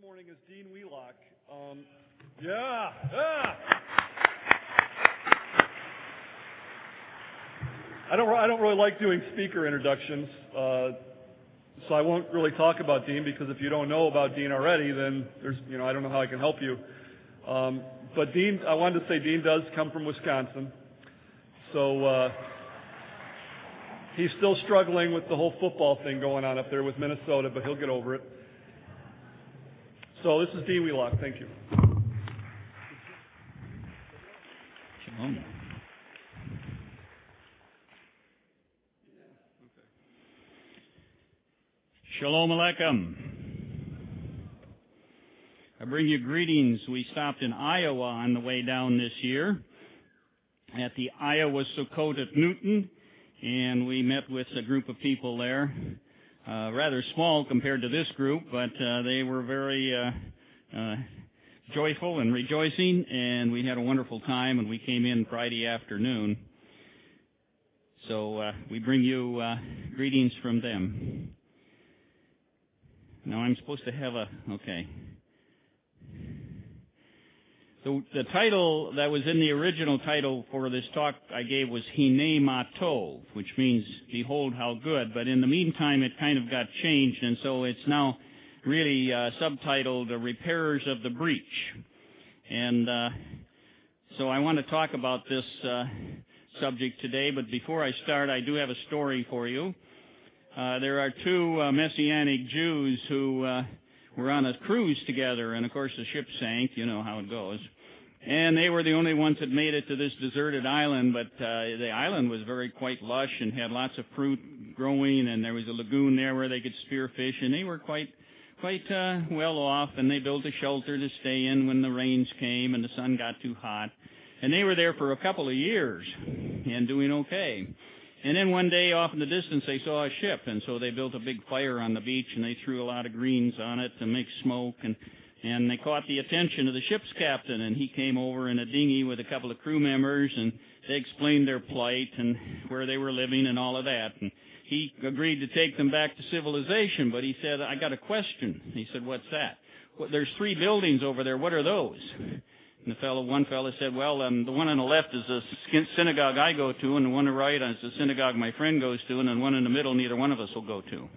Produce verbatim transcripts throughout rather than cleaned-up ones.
morning is Dean Wheelock. Um, yeah, yeah. I don't. I don't really like doing speaker introductions, uh, so I won't really talk about Dean because if you don't know about Dean already, then there's, you know, I don't know how I can help you. Um, but Dean, I wanted to say Dean does come from Wisconsin, so uh, he's still struggling with the whole football thing going on up there with Minnesota, but he'll get over it. So this is Dean Wheelock. Thank you. Shalom. Shalom Aleichem. I bring you greetings. We stopped in Iowa on the way down this year at the Iowa Sukkot at Newton, and we met with a group of people there. Uh, rather small compared to this group, but uh, they were very uh, uh, joyful and rejoicing, and we had a wonderful time, and we came in Friday afternoon. So uh, we bring you uh, greetings from them. Now I'm supposed to have a, okay. The, the title that was in the original title for this talk I gave was Hine Ma Tov, which means behold how good, but in the meantime it kind of got changed, and so it's now really uh, subtitled The Repairers of the Breach. And uh, so I want to talk about this uh, subject today, but before I start, I do have a story for you. Uh, there are two uh, Messianic Jews who uh, were on a cruise together, and of course the ship sank, you know how it goes. And they were the only ones that made it to this deserted island, but uh, the island was very quite lush and had lots of fruit growing, and there was a lagoon there where they could spear fish, and they were quite quite uh, well off, and they built a shelter to stay in when the rains came and the sun got too hot. And they were there for a couple of years and doing okay. And then one day off in the distance they saw a ship, and so they built a big fire on the beach, and they threw a lot of greens on it to make smoke, and and they caught the attention of the ship's captain, and he came over in a dinghy with a couple of crew members, and they explained their plight and where they were living and all of that. And he agreed to take them back to civilization, but he said, I got a question. He said, what's that? Well, there's three buildings over there. What are those? And the fellow, one fellow said, well, um, the one on the left is the synagogue I go to, and the one on the right is the synagogue my friend goes to, and the one in the middle neither one of us will go to.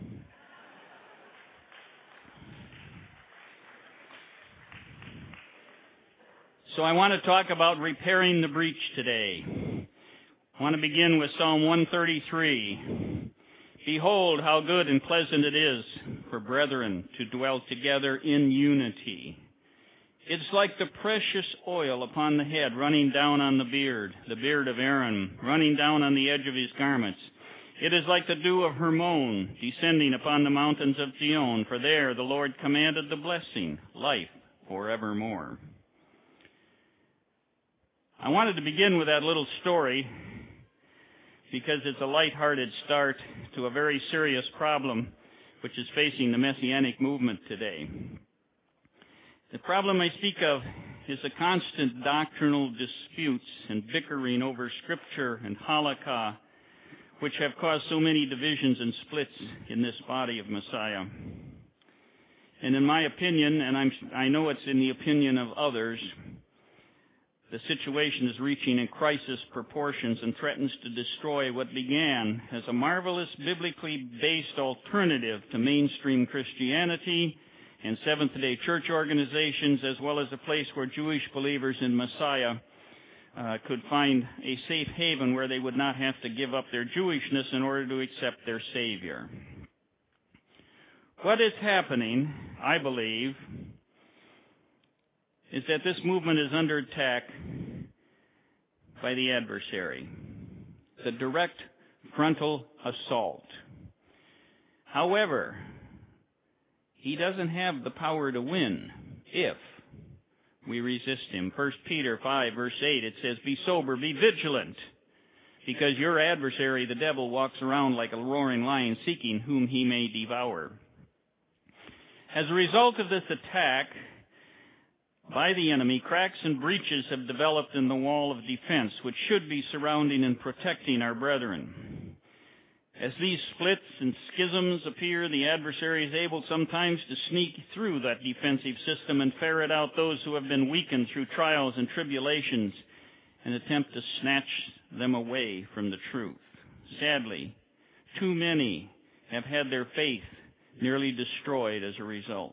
So I want to talk about repairing the breach today. I want to begin with Psalm one thirty-three. Behold, how good and pleasant it is for brethren to dwell together in unity. It's like the precious oil upon the head running down on the beard, the beard of Aaron, running down on the edge of his garments. It is like the dew of Hermon descending upon the mountains of Zion, for there the Lord commanded the blessing, life forevermore. I wanted to begin with that little story because it's a light-hearted start to a very serious problem which is facing the Messianic movement today. The problem I speak of is the constant doctrinal disputes and bickering over Scripture and halakha, which have caused so many divisions and splits in this body of Messiah. And in my opinion, and I'm, I know it's in the opinion of others, the situation is reaching in crisis proportions and threatens to destroy what began as a marvelous biblically based alternative to mainstream Christianity and Seventh-day church organizations, as well as a place where Jewish believers in Messiah uh, could find a safe haven where they would not have to give up their Jewishness in order to accept their Savior. What is happening, I believe, is that this movement is under attack by the adversary, the direct frontal assault. However, he doesn't have the power to win if we resist him. First Peter five, verse eight, it says, be sober, be vigilant, because your adversary, the devil, walks around like a roaring lion seeking whom he may devour. As a result of this attack by the enemy, cracks and breaches have developed in the wall of defense, which should be surrounding and protecting our brethren. As these splits and schisms appear, the adversary is able sometimes to sneak through that defensive system and ferret out those who have been weakened through trials and tribulations and attempt to snatch them away from the truth. Sadly, too many have had their faith nearly destroyed as a result.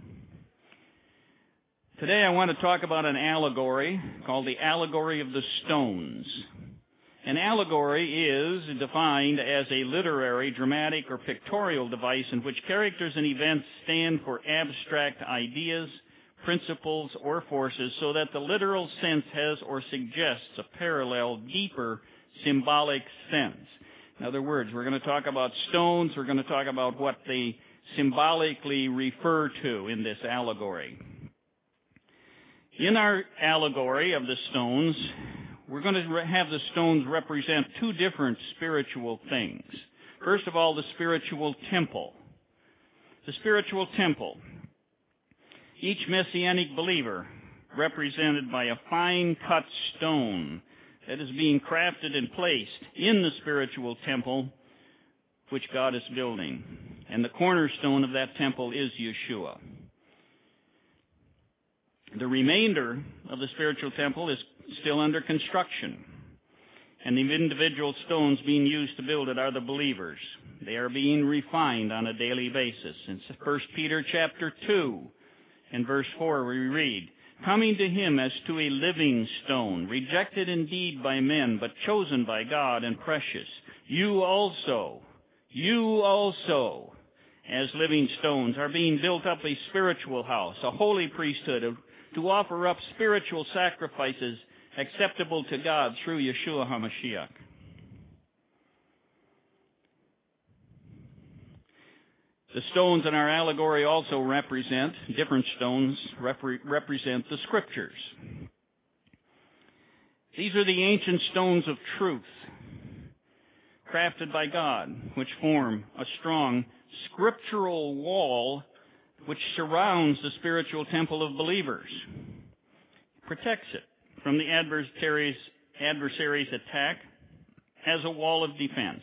Today I want to talk about an allegory called the allegory of the stones. An allegory is defined as a literary, dramatic, or pictorial device in which characters and events stand for abstract ideas, principles, or forces so that the literal sense has or suggests a parallel, deeper, symbolic sense. In other words, we're going to talk about stones. We're going to talk about what they symbolically refer to in this allegory. In our allegory of the stones, we're going to have the stones represent two different spiritual things. First of all, the spiritual temple. The spiritual temple. Each Messianic believer represented by a fine-cut stone that is being crafted and placed in the spiritual temple which God is building. And the cornerstone of that temple is Yeshua. The remainder of the spiritual temple is still under construction, and the individual stones being used to build it are the believers. They are being refined on a daily basis. In First Peter chapter two and verse four we read, "Coming to him as to a living stone, rejected indeed by men, but chosen by God and precious. You also, you also, as living stones, are being built up a spiritual house, a holy priesthood, to offer up spiritual sacrifices acceptable to God through Yeshua HaMashiach." The stones in our allegory also represent, different stones repre- represent the Scriptures. These are the ancient stones of truth, crafted by God, which form a strong scriptural wall which surrounds the spiritual temple of believers, protects it from the adversary's, adversary's attack as a wall of defense.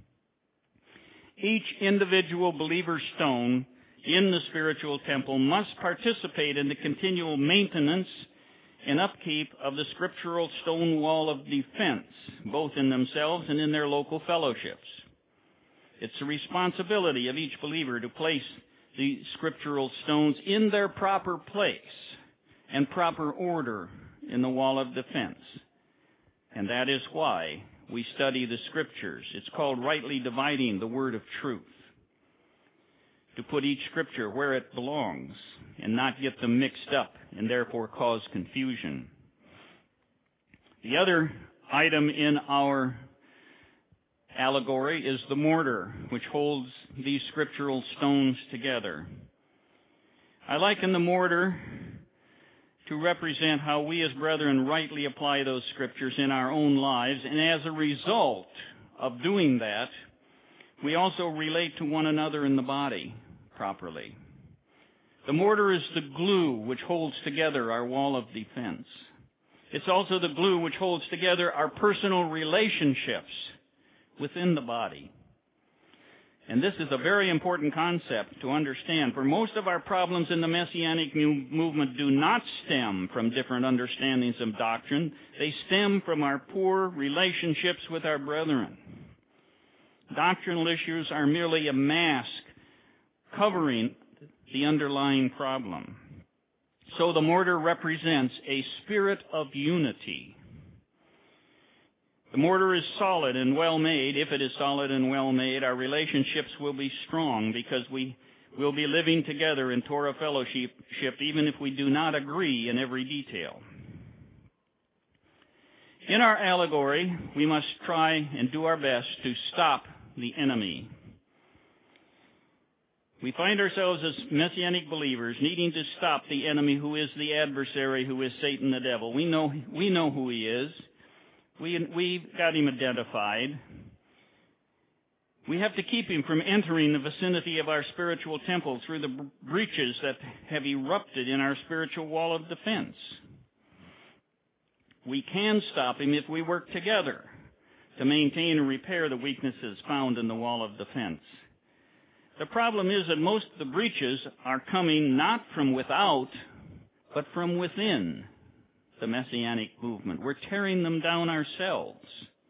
Each individual believer stone in the spiritual temple must participate in the continual maintenance and upkeep of the scriptural stone wall of defense, both in themselves and in their local fellowships. It's the responsibility of each believer to place the scriptural stones in their proper place and proper order in the wall of defense. And that is why we study the Scriptures. It's called rightly dividing the word of truth. To put each Scripture where it belongs and not get them mixed up and therefore cause confusion. The other item in our allegory is the mortar, which holds these scriptural stones together. I liken the mortar to represent how we as brethren rightly apply those scriptures in our own lives, and as a result of doing that, we also relate to one another in the body properly. The mortar is the glue which holds together our wall of defense. It's also the glue which holds together our personal relationships within the body. And this is a very important concept to understand, for most of our problems in the Messianic movement do not stem from different understandings of doctrine. They stem from our poor relationships with our brethren. Doctrinal issues are merely a mask covering the underlying problem. So the mortar represents a spirit of unity. The mortar is solid and well made. If it is solid and well made, our relationships will be strong because we will be living together in Torah fellowship, even if we do not agree in every detail. In our allegory, we must try and do our best to stop the enemy. We find ourselves as Messianic believers needing to stop the enemy who is the adversary, who is Satan the devil. We know, we know who he is. We, we've got him identified. We have to keep him from entering the vicinity of our spiritual temple through the breaches that have erupted in our spiritual wall of defense. We can stop him if we work together to maintain and repair the weaknesses found in the wall of defense. The problem is that most of the breaches are coming not from without, but from within the Messianic movement. We're tearing them down ourselves.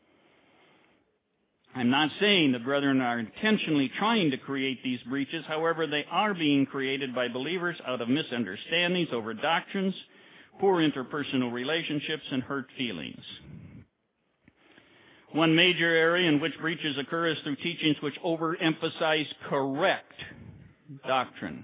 I'm not saying the brethren are intentionally trying to create these breaches. However, they are being created by believers out of misunderstandings over doctrines, poor interpersonal relationships, and hurt feelings. One major area in which breaches occur is through teachings which overemphasize correct doctrine.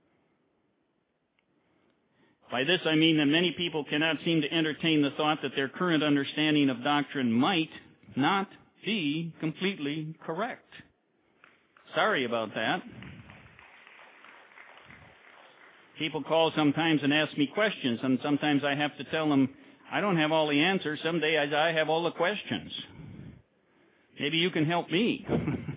By this I mean that many people cannot seem to entertain the thought that their current understanding of doctrine might not be completely correct. Sorry about that. People call sometimes and ask me questions, and sometimes I have to tell them, I don't have all the answers. Someday I have all the questions. Maybe you can help me.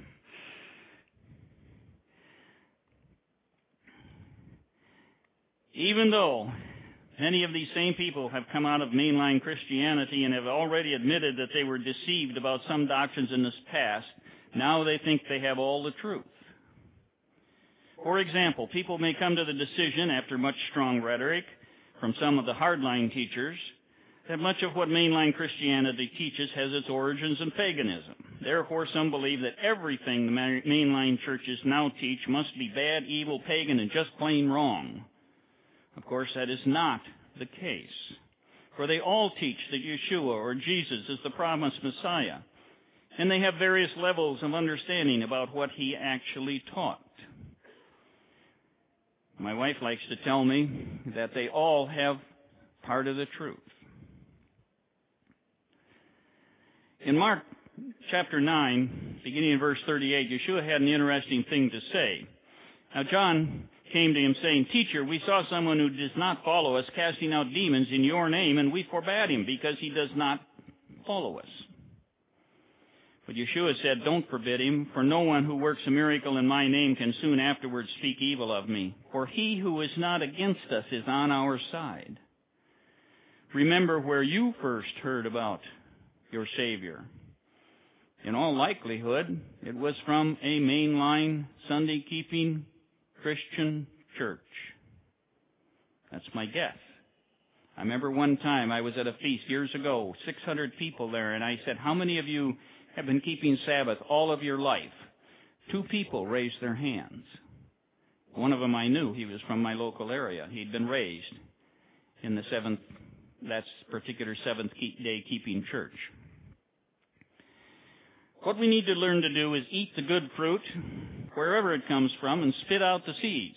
Even though many of these same people have come out of mainline Christianity and have already admitted that they were deceived about some doctrines in this past, now they think they have all the truth. For example, people may come to the decision, after much strong rhetoric from some of the hardline teachers, that much of what mainline Christianity teaches has its origins in paganism. Therefore, some believe that everything the mainline churches now teach must be bad, evil, pagan, and just plain wrong. Of course, that is not the case, for they all teach that Yeshua or Jesus is the promised Messiah, and they have various levels of understanding about what he actually taught. My wife likes to tell me that they all have part of the truth. In Mark chapter nine, beginning in verse thirty-eight, Yeshua had an interesting thing to say. Now John came to him saying, Teacher, we saw someone who does not follow us casting out demons in your name, and we forbade him because he does not follow us. But Yeshua said, Don't forbid him, for no one who works a miracle in my name can soon afterwards speak evil of me. For he who is not against us is on our side. Remember where you first heard about your Savior. In all likelihood, it was from a mainline Sunday-keeping Christian church. That's my guess. I remember one time I was at a feast years ago, six hundred people there, and I said, How many of you have been keeping Sabbath all of your life? Two people raised their hands. One of them I knew. He was from my local area. He'd been raised in the seventh, that particular seventh day keeping church. What we need to learn to do is eat the good fruit, wherever it comes from, and spit out the seeds.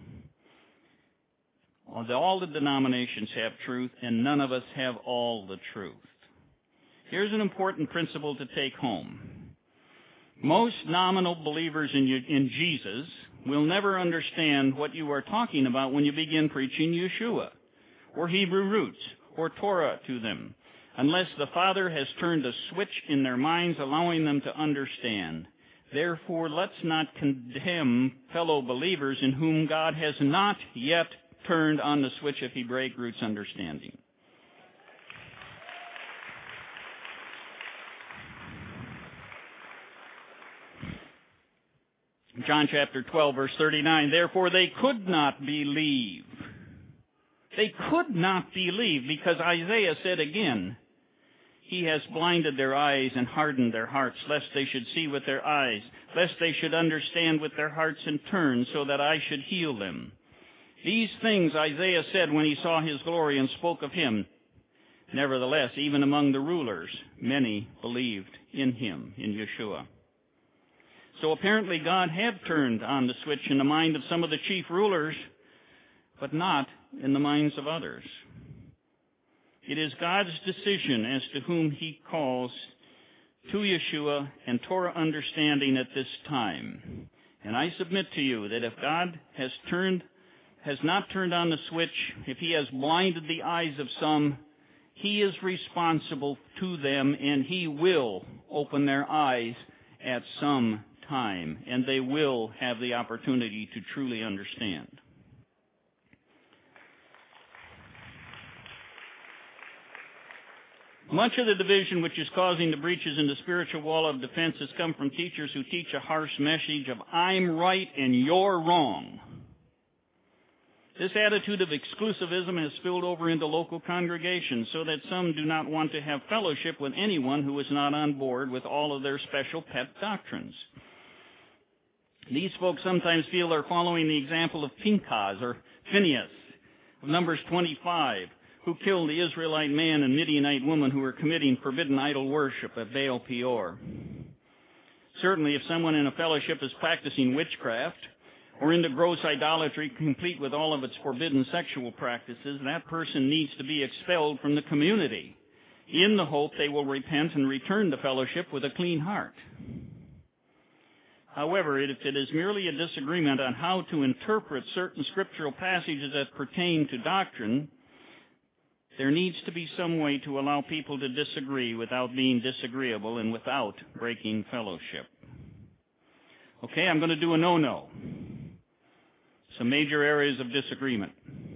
All the denominations have truth, and none of us have all the truth. Here's an important principle to take home. Most nominal believers in, in Jesus will never understand what you are talking about when you begin preaching Yeshua, or Hebrew roots, or Torah to them, unless the Father has turned a switch in their minds, allowing them to understand. Therefore, let's not condemn fellow believers in whom God has not yet turned on the switch of Hebraic roots understanding. John chapter twelve, verse thirty-nine, Therefore they could not believe. They could not believe because Isaiah said again, He has blinded their eyes and hardened their hearts, lest they should see with their eyes, lest they should understand with their hearts and turn, so that I should heal them. These things Isaiah said when he saw his glory and spoke of him. Nevertheless, even among the rulers, many believed in him, in Yeshua. So apparently God had turned on the switch in the mind of some of the chief rulers, but not in the minds of others. It is God's decision as to whom he calls to Yeshua and Torah understanding at this time. And I submit to you that if God has turned, has not turned on the switch, if he has blinded the eyes of some, he is responsible to them, and he will open their eyes at some time, and they will have the opportunity to truly understand. Much of the division which is causing the breaches in the spiritual wall of defense has come from teachers who teach a harsh message of I'm right and you're wrong. This attitude of exclusivism has spilled over into local congregations so that some do not want to have fellowship with anyone who is not on board with all of their special pet doctrines. These folks sometimes feel they're following the example of Pinchas or Phinehas of Numbers twenty-five, who killed the Israelite man and Midianite woman who were committing forbidden idol worship at Baal Peor. Certainly, if someone in a fellowship is practicing witchcraft or into gross idolatry complete with all of its forbidden sexual practices, that person needs to be expelled from the community in the hope they will repent and return to fellowship with a clean heart. However, if it is merely a disagreement on how to interpret certain scriptural passages that pertain to doctrine, there needs to be some way to allow people to disagree without being disagreeable and without breaking fellowship. Okay, I'm going to do a no-no. Some major areas of disagreement.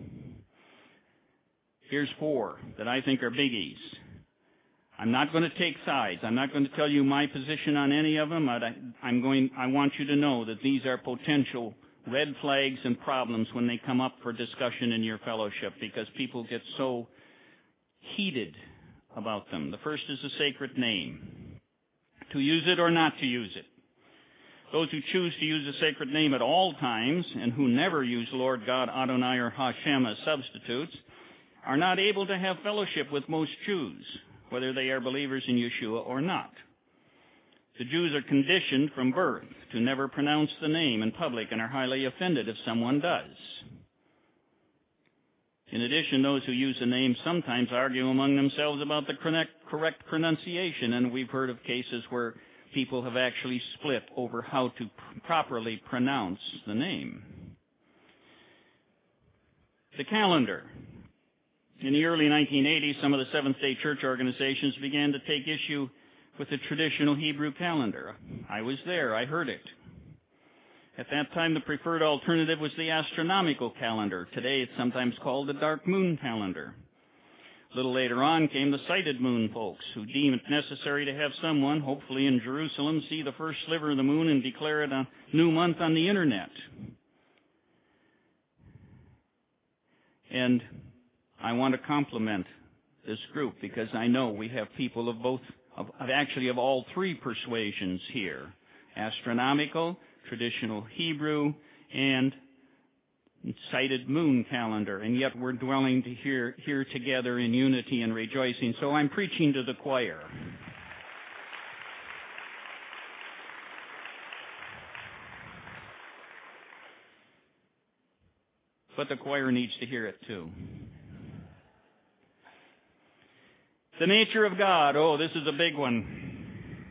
Here's four that I think are biggies. I'm not going to take sides. I'm not going to tell you my position on any of them. I'm going, I want you to know that these are potential red flags and problems when they come up for discussion in your fellowship because people get so heated about them. The first is the sacred name. To use it or not to use it. Those who choose to use the sacred name at all times and who never use Lord God, Adonai, or Hashem as substitutes are not able to have fellowship with most Jews, whether they are believers in Yeshua or not. The Jews are conditioned from birth to never pronounce the name in public and are highly offended if someone does. In addition, those who use the name sometimes argue among themselves about the correct, correct pronunciation, and we've heard of cases where people have actually split over how to pr- properly pronounce the name. The calendar. In the early nineteen eighties, some of the Seventh-day Church organizations began to take issue with the traditional Hebrew calendar. I was there. I heard it. At that time, the preferred alternative was the astronomical calendar. Today, it's sometimes called the dark moon calendar. A little later on came the sighted moon folks, who deem it necessary to have someone, hopefully in Jerusalem, see the first sliver of the moon and declare it a new month on the internet. And I want to compliment this group because I know we have people of both, of, of actually of all three persuasions here. Astronomical, traditional Hebrew, and sighted moon calendar, and yet we're dwelling to here, here together in unity and rejoicing. So I'm preaching to the choir. But the choir needs to hear it too. The nature of God. Oh, this is a big one.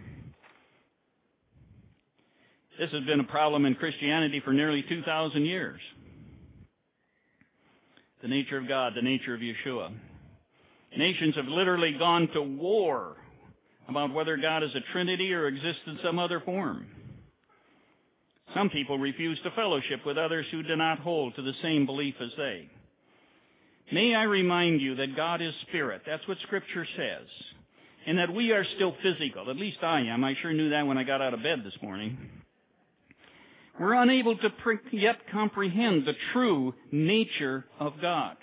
This has been a problem in Christianity for nearly two thousand years. The nature of God, the nature of Yeshua. Nations have literally gone to war about whether God is a Trinity or exists in some other form. Some people refuse to fellowship with others who do not hold to the same belief as they. May I remind you that God is spirit. That's what Scripture says. And that we are still physical. At least I am. I sure knew that when I got out of bed this morning. We're unable to yet comprehend the true nature of God.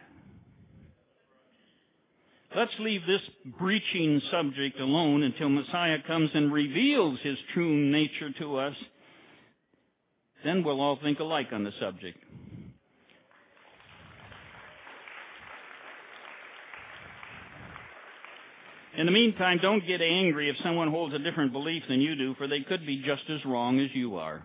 Let's leave this breaching subject alone until Messiah comes and reveals His true nature to us. Then we'll all think alike on the subject. In the meantime, don't get angry if someone holds a different belief than you do, for they could be just as wrong as you are.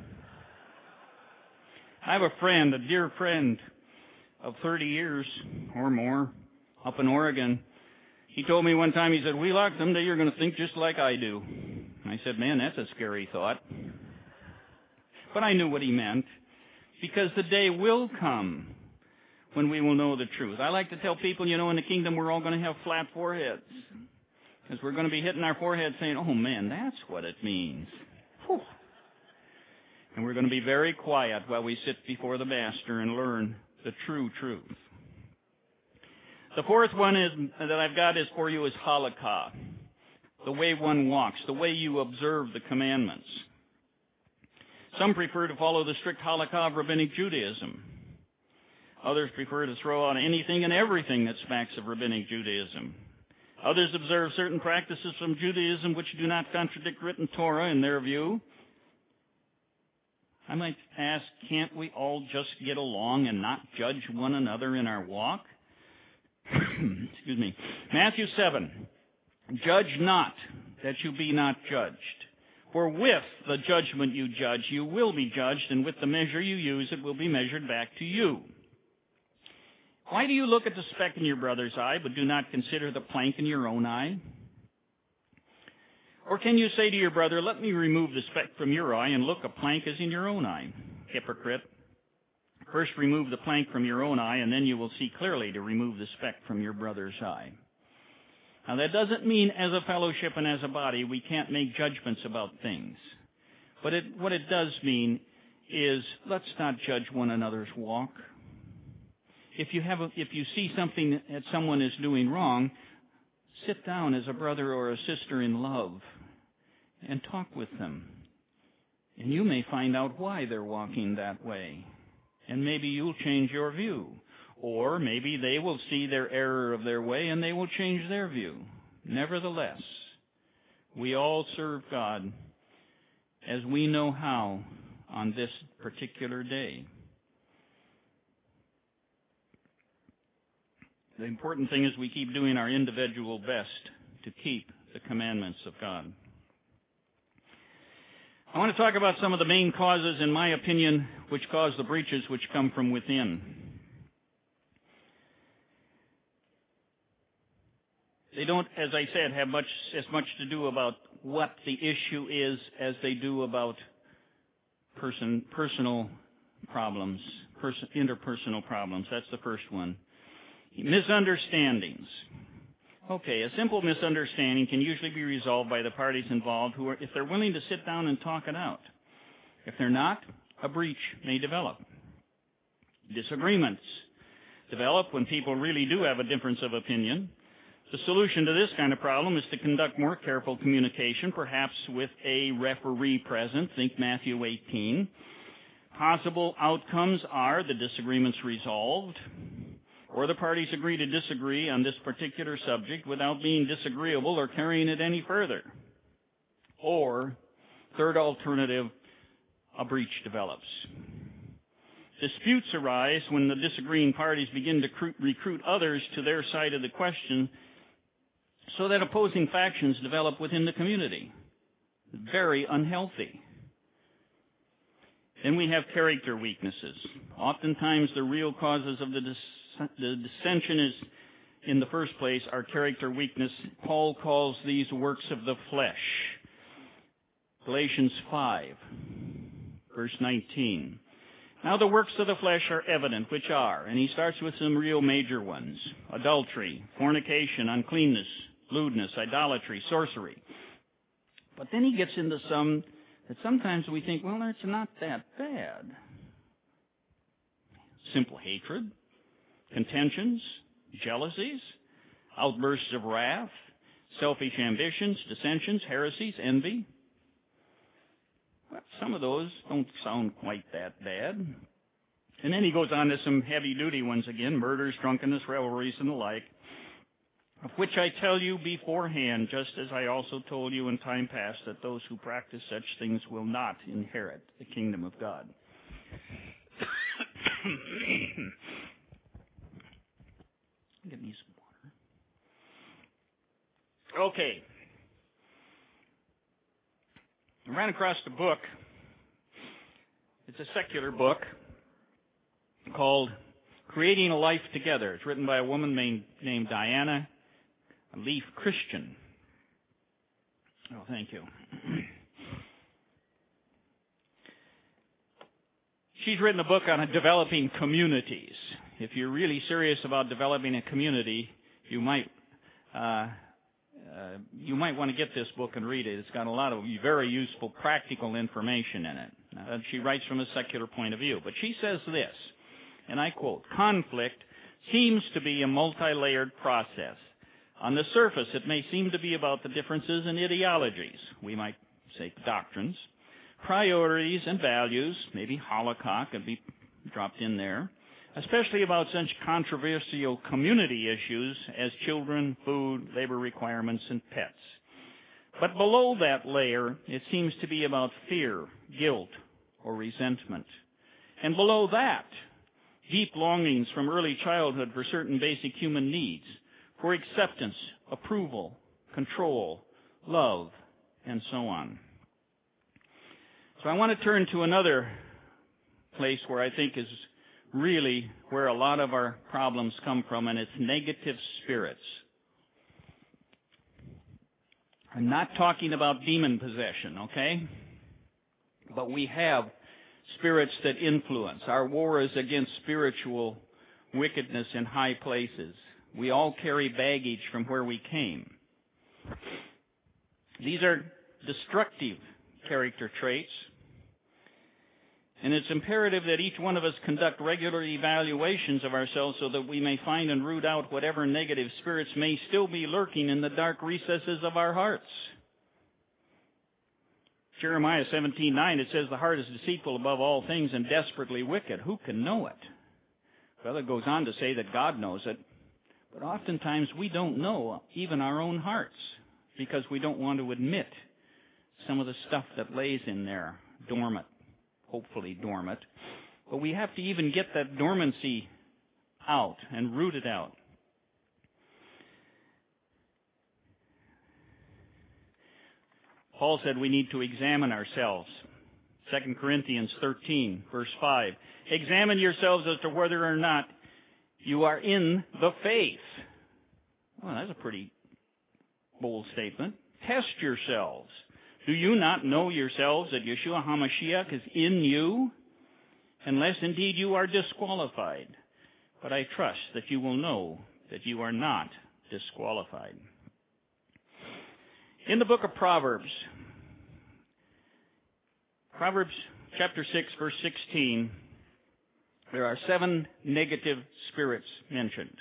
I have a friend, a dear friend of thirty years or more up in Oregon. He told me one time, he said, Wheelock, someday you're going to think just like I do. I said, man, that's a scary thought. But I knew what he meant, because the day will come when we will know the truth. I like to tell people, you know, in the kingdom we're all going to have flat foreheads, because we're going to be hitting our forehead saying, oh man, that's what it means. Whew. And we're going to be very quiet while we sit before the Master and learn the true truth. The fourth one is that I've got is for you is halakha, the way one walks, the way you observe the commandments. Some prefer to follow the strict halakha of rabbinic Judaism. Others prefer to throw out anything and everything that smacks of rabbinic Judaism. Others observe certain practices from Judaism which do not contradict written Torah in their view. I might ask, can't we all just get along and not judge one another in our walk? Excuse me. Matthew seven, judge not, that you be not judged. For with the judgment you judge, you will be judged, and with the measure you use, it will be measured back to you. Why do you look at the speck in your brother's eye, but do not consider the plank in your own eye? Or can you say to your brother, let me remove the speck from your eye, and look, a plank is in your own eye? Hypocrite. First remove the plank from your own eye, and then you will see clearly to remove the speck from your brother's eye. Now, that doesn't mean as a fellowship and as a body we can't make judgments about things. But it, what it does mean is let's not judge one another's walk. If you have, a, if you see something that someone is doing wrong, sit down as a brother or a sister in love and talk with them. And you may find out why they're walking that way. And maybe you'll change your view. Or maybe they will see their error of their way and they will change their view. Nevertheless, we all serve God as we know how on this particular day. The important thing is we keep doing our individual best to keep the commandments of God. I want to talk about some of the main causes, in my opinion, which cause the breaches which come from within. They don't, as I said, have much as much to do about what the issue is as they do about person, personal problems, person, interpersonal problems. That's the first one. Misunderstandings. Okay, a simple misunderstanding can usually be resolved by the parties involved who are, if they're willing to sit down and talk it out. If they're not, a breach may develop. Disagreements develop when people really do have a difference of opinion. The solution to this kind of problem is to conduct more careful communication, perhaps with a referee present. Think Matthew eighteen. Possible outcomes are the disagreements resolved, or the parties agree to disagree on this particular subject without being disagreeable or carrying it any further. Or, third alternative, a breach develops. Disputes arise when the disagreeing parties begin to recruit others to their side of the question, so that opposing factions develop within the community. Very unhealthy. Then we have character weaknesses. Oftentimes the real causes of the, dis- the dissension is, in the first place, are character weakness. Paul calls these works of the flesh. Galatians five, verse nineteen. Now the works of the flesh are evident, which are, and he starts with some real major ones: adultery, fornication, uncleanness, lewdness, idolatry, sorcery. But then he gets into some that sometimes we think, well, it's not that bad. Simple hatred, contentions, jealousies, outbursts of wrath, selfish ambitions, dissensions, heresies, envy. Well, some of those don't sound quite that bad. And then he goes on to some heavy-duty ones again: murders, drunkenness, revelries, and the like, of which I tell you beforehand, just as I also told you in time past, that those who practice such things will not inherit the kingdom of God. Get me some water. Okay. I ran across a book. It's a secular book called Creating a Life Together. It's written by a woman named, named Diana Leaf Christian. Oh, thank you. She's written a book on developing communities. If you're really serious about developing a community, you might uh, uh, you might want to get this book and read it. It's got a lot of very useful, practical information in it. Uh, she writes from a secular point of view. But she says this, and I quote, "Conflict seems to be a multi-layered process. On the surface, it may seem to be about the differences in ideologies, we might say doctrines, priorities and values, maybe Holocaust could be dropped in there, especially about such controversial community issues as children, food, labor requirements, and pets. But below that layer, it seems to be about fear, guilt, or resentment. And below that, deep longings from early childhood for certain basic human needs, for acceptance, approval, control, love, and so on. So I want to turn to another place where I think is really where a lot of our problems come from, and it's negative spirits. I'm not talking about demon possession, okay? But we have spirits that influence. Our war is against spiritual wickedness in high places. We all carry baggage from where we came. These are destructive character traits. And it's imperative that each one of us conduct regular evaluations of ourselves so that we may find and root out whatever negative spirits may still be lurking in the dark recesses of our hearts. Jeremiah seventeen nine, it says, the heart is deceitful above all things and desperately wicked. Who can know it? Well, it goes on to say that God knows it. But oftentimes we don't know even our own hearts because we don't want to admit some of the stuff that lays in there, dormant. Hopefully dormant, but we have to even get that dormancy out and root it out. Paul said we need to examine ourselves. Second Corinthians thirteen, verse five. Examine yourselves as to whether or not you are in the faith. Well, that's a pretty bold statement. Test yourselves. Do you not know yourselves that Yeshua HaMashiach is in you? Unless indeed you are disqualified. But I trust that you will know that you are not disqualified. In the book of Proverbs, Proverbs chapter six, verse sixteen, there are seven negative spirits mentioned.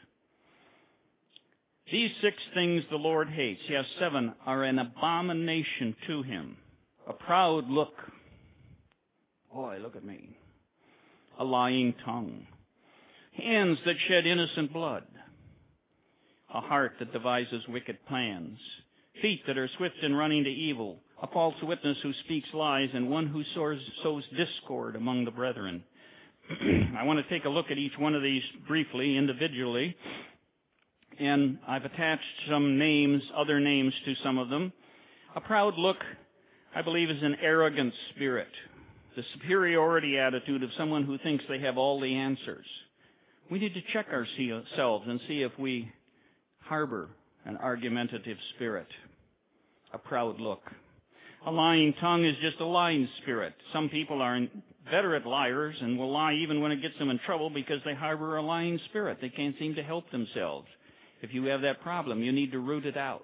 These six things the Lord hates, yes, seven, are an abomination to him. A proud look. Boy, look at me. A lying tongue. Hands that shed innocent blood. A heart that devises wicked plans. Feet that are swift in running to evil. A false witness who speaks lies, and one who sows, sows discord among the brethren. I want to take a look at each one of these briefly, individually. And I've attached some names, other names to some of them. A proud look, I believe, is an arrogant spirit. The superiority attitude of someone who thinks they have all the answers. We need to check ourselves and see if we harbor an argumentative spirit. A proud look. A lying tongue is just a lying spirit. Some people are inveterate liars and will lie even when it gets them in trouble because they harbor a lying spirit. They can't seem to help themselves. If you have that problem, you need to root it out.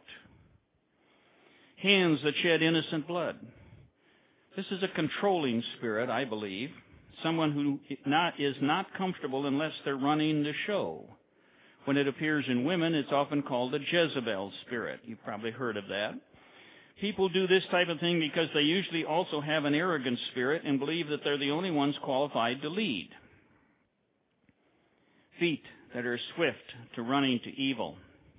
Hands that shed innocent blood. This is a controlling spirit, I believe. Someone who not, is not comfortable unless they're running the show. When it appears in women, it's often called a Jezebel spirit. You've probably heard of that. People do this type of thing because they usually also have an arrogant spirit and believe that they're the only ones qualified to lead. Feet that are swift to running to evil.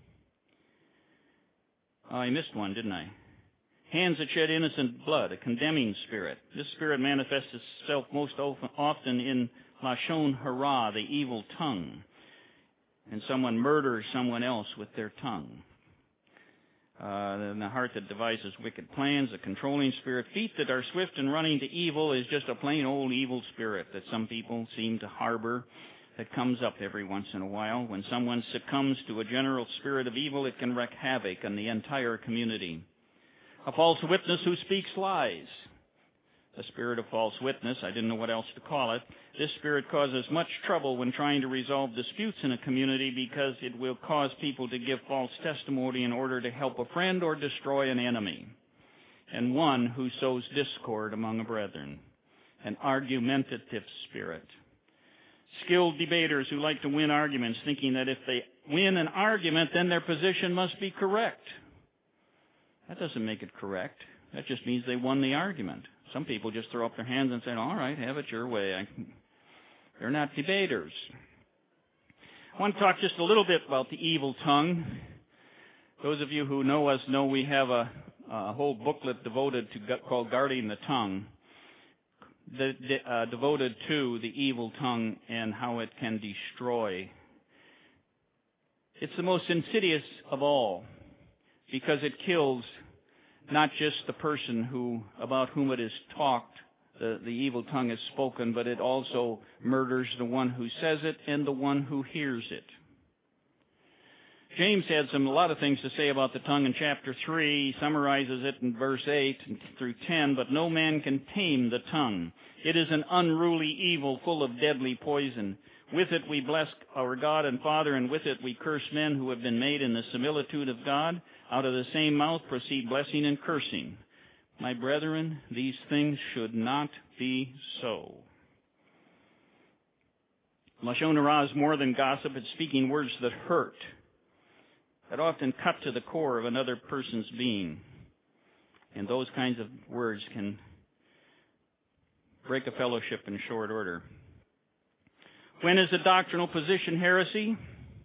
Oh, I missed one, didn't I? Hands that shed innocent blood, a condemning spirit. This spirit manifests itself most often in Lashon Hara, the evil tongue. And someone murders someone else with their tongue. Uh, then the heart that devises wicked plans, a controlling spirit. Feet that are swift in running to evil is just a plain old evil spirit that some people seem to harbor. That comes up every once in a while. When someone succumbs to a general spirit of evil, it can wreak havoc on the entire community. A false witness who speaks lies. The spirit of false witness, I didn't know what else to call it. This spirit causes much trouble when trying to resolve disputes in a community because it will cause people to give false testimony in order to help a friend or destroy an enemy. And one who sows discord among the brethren. An argumentative spirit. skilled debaters who like to win arguments, thinking that if they win an argument, then their position must be correct. That doesn't make it correct. That just means they won the argument. Some people just throw up their hands and say, all right, have it your way. I, they're not debaters. I want to talk just a little bit about the evil tongue. Those of you who know us know we have a, a whole booklet devoted to called Guarding the Tongue, the, the, uh, devoted to the evil tongue and how it can destroy. It's the most insidious of all because it kills not just the person who about whom it is talked, the, the evil tongue is spoken, but it also murders the one who says it and the one who hears it. James had some a lot of things to say about the tongue in chapter three. He summarizes it in verse eight through ten. But no man can tame the tongue. It is an unruly evil full of deadly poison. With it we bless our God and Father, and with it we curse men who have been made in the similitude of God. Out of the same mouth proceed blessing and cursing. My brethren, these things should not be so. Lashon hara is more than gossip. It's speaking words that hurt, that often cut to the core of another person's being. And those kinds of words can break a fellowship in short order. When is a doctrinal position heresy?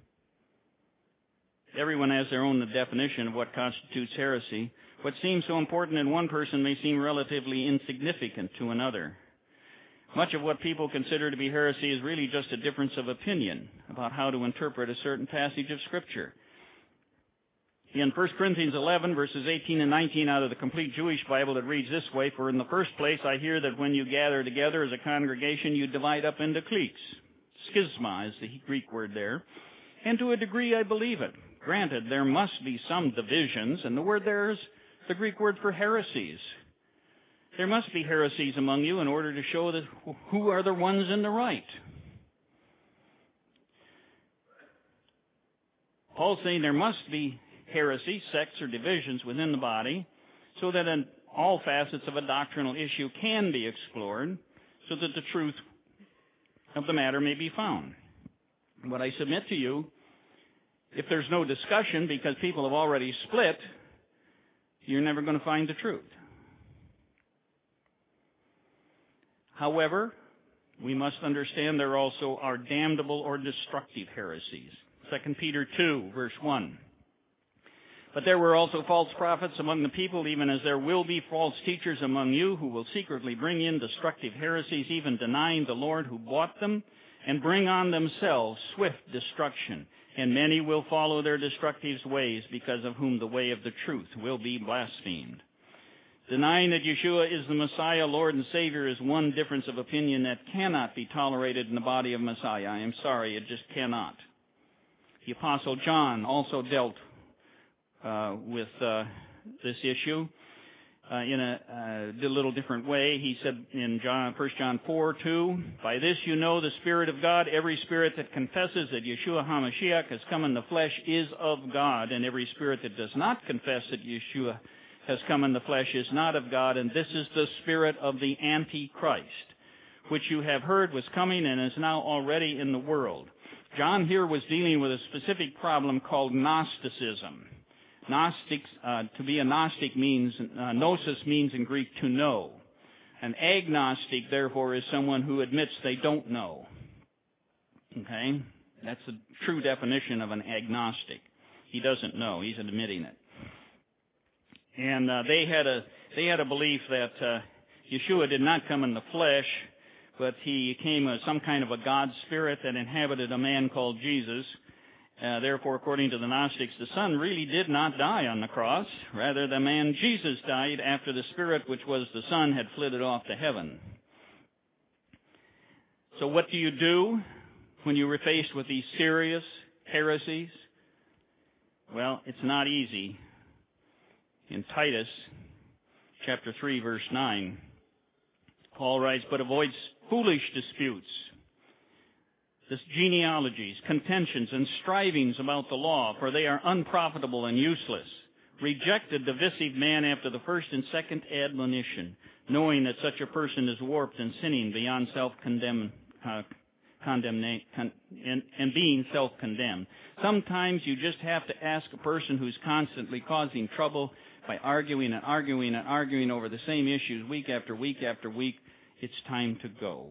Everyone has their own definition of what constitutes heresy. What seems so important in one person may seem relatively insignificant to another. Much of what people consider to be heresy is really just a difference of opinion about how to interpret a certain passage of Scripture. In First Corinthians eleven, verses eighteen and nineteen out of the Complete Jewish Bible, it reads this way, For in the first place I hear that when you gather together as a congregation, you divide up into cliques. Schisma is the Greek word there. And to a degree I believe it. Granted, there must be some divisions, and the word there is the Greek word for heresies. There must be heresies among you in order to show that who are the ones in the right. Paul's saying there must be heresy, sects, or divisions within the body so that in all facets of a doctrinal issue can be explored so that the truth of the matter may be found. What I submit to you, if there's no discussion because people have already split, you're never going to find the truth. However, we must understand there also are damnable or destructive heresies. Second Peter two, verse one. But there were also false prophets among the people, even as there will be false teachers among you who will secretly bring in destructive heresies, even denying the Lord who bought them, and bring on themselves swift destruction. And many will follow their destructive ways, because of whom the way of the truth will be blasphemed. Denying that Yeshua is the Messiah, Lord and Savior is one difference of opinion that cannot be tolerated in the body of Messiah. I am sorry, it just cannot. The Apostle John also dealt uh, with uh, this issue uh, in a, uh, a little different way. He said in John, First John four two, By this you know the Spirit of God. Every spirit that confesses that Yeshua HaMashiach has come in the flesh is of God, and every spirit that does not confess that Yeshua has come in the flesh is not of God, and this is the spirit of the Antichrist, which you have heard was coming and is now already in the world. John here was dealing with a specific problem called Gnosticism. Gnostics, uh, to be a Gnostic means, uh, gnosis means in Greek to know. An agnostic, therefore, is someone who admits they don't know. Okay? That's the true definition of an agnostic. He doesn't know. He's admitting it. And uh, they had a they had a belief that uh, Yeshua did not come in the flesh, but he came as some kind of a God spirit that inhabited a man called Jesus. Uh, therefore, according to the Gnostics, the Son really did not die on the cross. Rather, the man Jesus died after the Spirit, which was the Son, had flitted off to heaven. So what do you do when you are faced with these serious heresies? Well, it's not easy. In Titus chapter three, verse nine, Paul writes, But avoid foolish disputes, this genealogies, contentions, and strivings about the law, for they are unprofitable and useless. Reject a divisive man after the first and second admonition, knowing that such a person is warped and sinning beyond self-condemn, uh, condemnation con- and, and being self-condemned. Sometimes you just have to ask a person who's constantly causing trouble by arguing and arguing and arguing over the same issues week after week after week, it's time to go.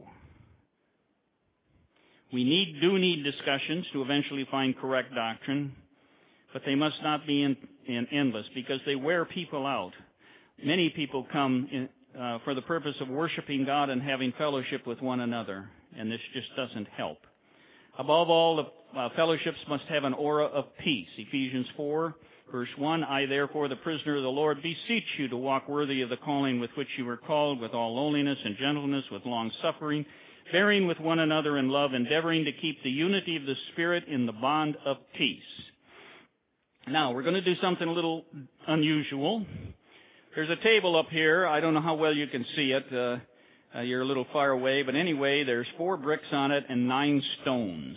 We need, do need discussions to eventually find correct doctrine, but they must not be in, in endless because they wear people out. Many people come in, uh, for the purpose of worshiping God and having fellowship with one another, and this just doesn't help. Above all, the uh, fellowships must have an aura of peace. Ephesians four, verse one, I therefore, the prisoner of the Lord, beseech you to walk worthy of the calling with which you were called, with all lowliness and gentleness, with long-suffering, bearing with one another in love, endeavoring to keep the unity of the Spirit in the bond of peace. Now, we're going to do something a little unusual. There's a table up here. I don't know how well you can see it. Uh, uh, you're a little far away. But anyway, there's four bricks on it and nine stones.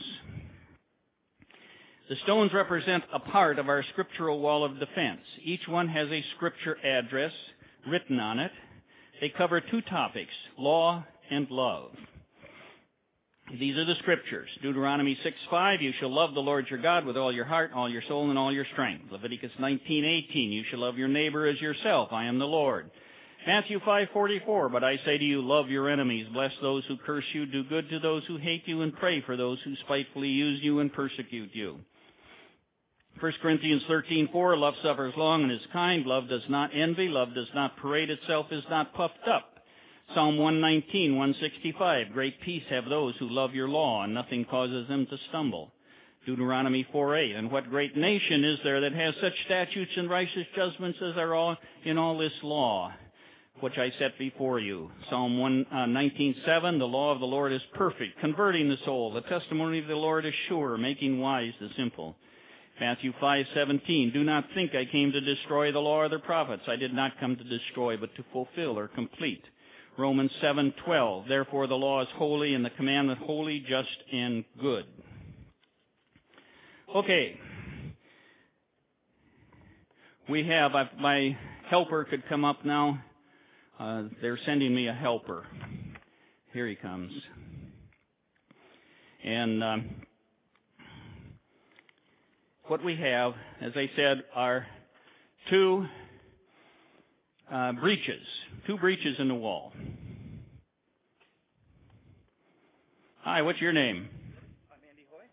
The stones represent a part of our scriptural wall of defense. Each one has a scripture address written on it. They cover two topics, law and love. These are the scriptures. Deuteronomy six five, you shall love the Lord your God with all your heart, all your soul, and all your strength. Leviticus nineteen eighteen, you shall love your neighbor as yourself. I am the Lord. Matthew five forty-four, but I say to you, love your enemies, bless those who curse you, do good to those who hate you, and pray for those who spitefully use you and persecute you. First Corinthians thirteen four, love suffers long and is kind. Love does not envy. Love does not parade itself, is not puffed up. Psalm one nineteen, one sixty-five, great peace have those who love your law, and nothing causes them to stumble. Deuteronomy four eight, and what great nation is there that has such statutes and righteous judgments as are all in all this law, which I set before you. Psalm one nineteen seven, the law of the Lord is perfect, converting the soul. The testimony of the Lord is sure, making wise the simple. Matthew five seventeen, do not think I came to destroy the law or the prophets. I did not come to destroy, but to fulfill or complete. Romans seven twelve, therefore the law is holy and the commandment holy, just, and good. Okay. We have, if my helper could come up now. Uh, they're sending me a helper. Here he comes. And um, what we have, as I said, are two uh, breaches. Two breaches in the wall. Hi, what's your name? I'm Andy Hoy.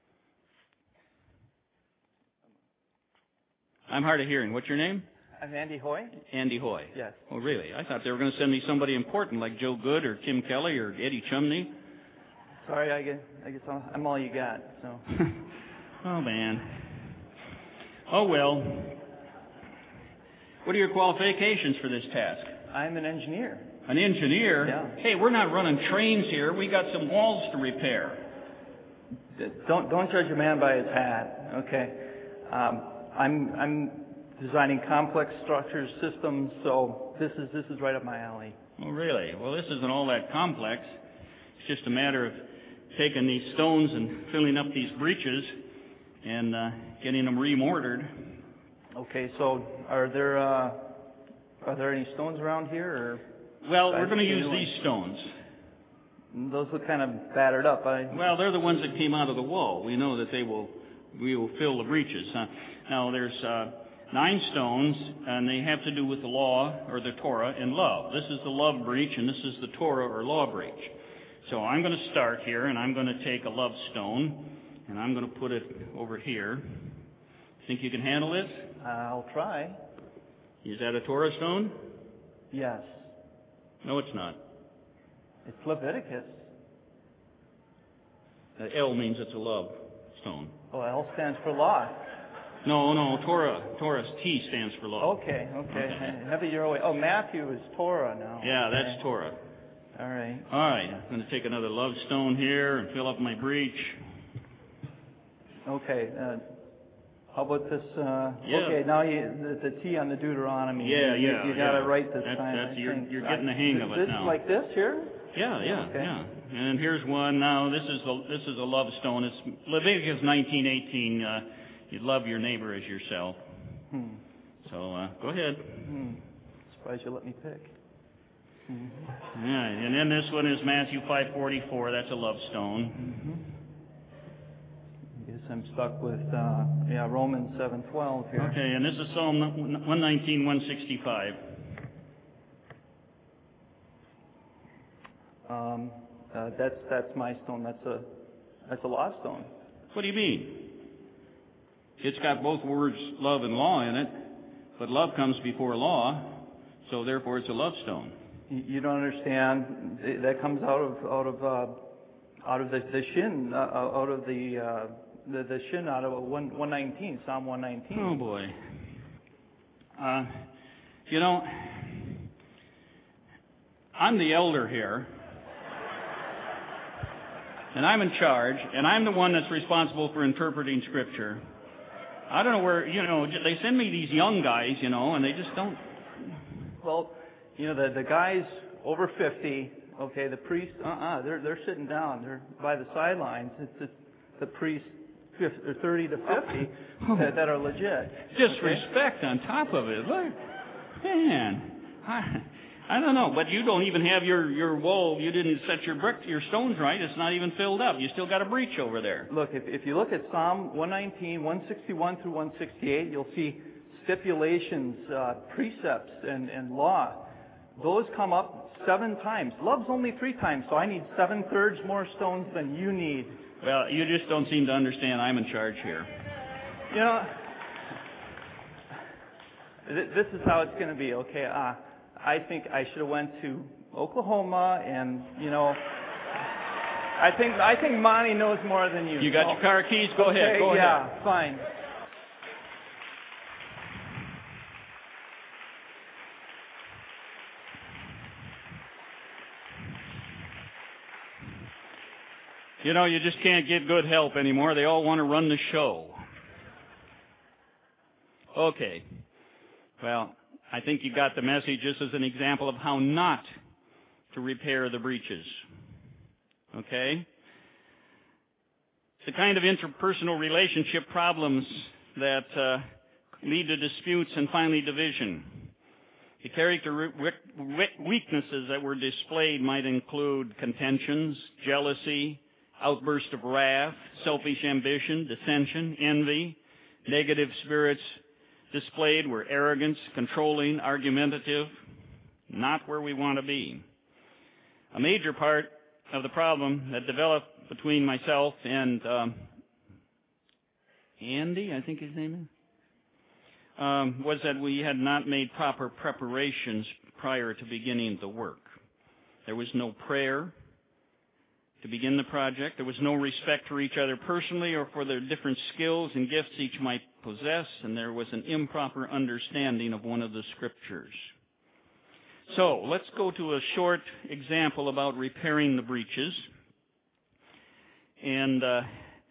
I'm hard of hearing. What's your name? I'm Andy Hoy. Andy Hoy. Yes. Oh, really? I thought they were going to send me somebody important like Joe Good or Tim Kelly or Eddie Chumney. Sorry, I guess, I guess I'm all you got. So. Oh, man. Oh, well. What are your qualifications for this task? I'm an engineer. An engineer? Yeah. Hey, we're not running trains here. We got some walls to repair. Don't don't judge a man by his hat. Okay. Um, I'm I'm designing complex structures, systems. So this is this is right up my alley. Oh, really? Well, this isn't all that complex. It's just a matter of taking these stones and filling up these breaches and uh, getting them remortared. Okay. So are there uh, are there any stones around here? Or well, we're going to use these stones. Those look kind of battered up. I... Well, they're the ones that came out of the wall. We know that they will we will fill the breaches. Huh? Now, there's uh, nine stones, and they have to do with the law or the Torah and love. This is the love breach, and this is the Torah or law breach. So I'm going to start here, and I'm going to take a love stone, and I'm going to put it over here. Think you can handle this? I'll try. Is that a Torah stone? Yes. No, it's not. It's Leviticus. The L means it's a love stone. Oh, L stands for law. No, no, Torah. Torah, T stands for law. Okay, okay. okay. Have it your way. Oh, Matthew is Torah now. Yeah, okay. that's Torah. All right. All right, I'm going to take another love stone here and fill up my breach. Okay. Uh, how about this? Uh, yeah. Okay, now you, the, the T on the Deuteronomy. Yeah, you, yeah. You got it yeah. right this that's, time. That's, I you're, think. you're getting the hang of it this, now. Like this here? Yeah, yeah, okay. yeah. And here's one now. This is a, this is a love stone. It's Leviticus nineteen eighteen. Uh, you love your neighbor as yourself. Hmm. So uh, go ahead. Hmm. Surprised you let me pick. Mm-hmm. Yeah, and then this one is Matthew five forty-four. That's a love stone. Mm-hmm. I guess I'm stuck with uh, yeah Romans seven twelve here. Okay, and this is Psalm one nineteen, one sixty-five. Um, uh, that's that's my stone. That's a that's a law stone. What do you mean? It's got both words love and law in it, but love comes before law, so therefore it's a love stone. You, you don't understand. That comes out of out of uh, out of the, the shin, uh, out of the, uh, the the shin out of one one nineteen, Psalm one nineteen. Oh boy. Uh, you know, I'm the elder here. And I'm in charge, and I'm the one that's responsible for interpreting Scripture. I don't know where, you know, they send me these young guys, you know, and they just don't. Well, you know, the the guys over fifty, okay, the priests, uh-uh, they're they're sitting down, they're by the sidelines. It's, it's the priests thirty to fifty oh. that, that are legit. Disrespect okay? on top of it. Look, man, I, I don't know, but you don't even have your, your wall, you didn't set your brick, your stones right. It's not even filled up. You still got a breach over there. Look, if, if you look at Psalm one nineteen, one sixty-one through one sixty-eight, you'll see stipulations, uh, precepts, and, and law. Those come up seven times. Love's only three times, so I need seven-thirds more stones than you need. Well, you just don't seem to understand I'm in charge here. You know, th- this is how it's going to be, okay? Uh, I think I should have went to Oklahoma, and you know, I think I think Monty knows more than you. You got oh. your car keys? Go okay, ahead. Go yeah, ahead. Yeah, fine. You know, you just can't get good help anymore. They all want to run the show. Okay. Well, I think you got the message just as an example of how not to repair the breaches. Okay? The kind of interpersonal relationship problems that uh, lead to disputes and finally division. The character weaknesses that were displayed might include contentions, jealousy, outburst of wrath, selfish ambition, dissension, envy. Negative spirits displayed were arrogance, controlling, argumentative, not where we want to be. A major part of the problem that developed between myself and um, Andy, I think his name is, um, was that we had not made proper preparations prior to beginning the work. There was no prayer to begin the project. There was no respect for each other personally or for their different skills and gifts each might possess, and there was an improper understanding of one of the scriptures. So, let's go to a short example about repairing the breaches. And uh,